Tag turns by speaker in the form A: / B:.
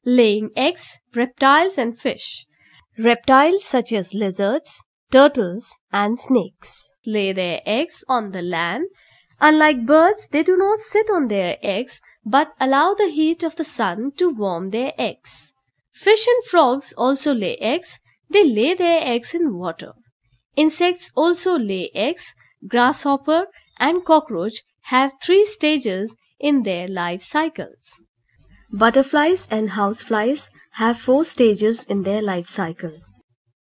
A: Laying eggs, reptiles and fish. Reptiles such as lizards, turtles and snakes lay their eggs on the land. Unlike birds, they do not sit on their eggs but allow the heat of the sun to warm their eggs. Fish and frogs also lay eggs. They lay their eggs in water. Insects also lay eggs. Grasshopper and cockroach have 3 stages in their life cycles. Butterflies and houseflies have 4 stages in their life cycle.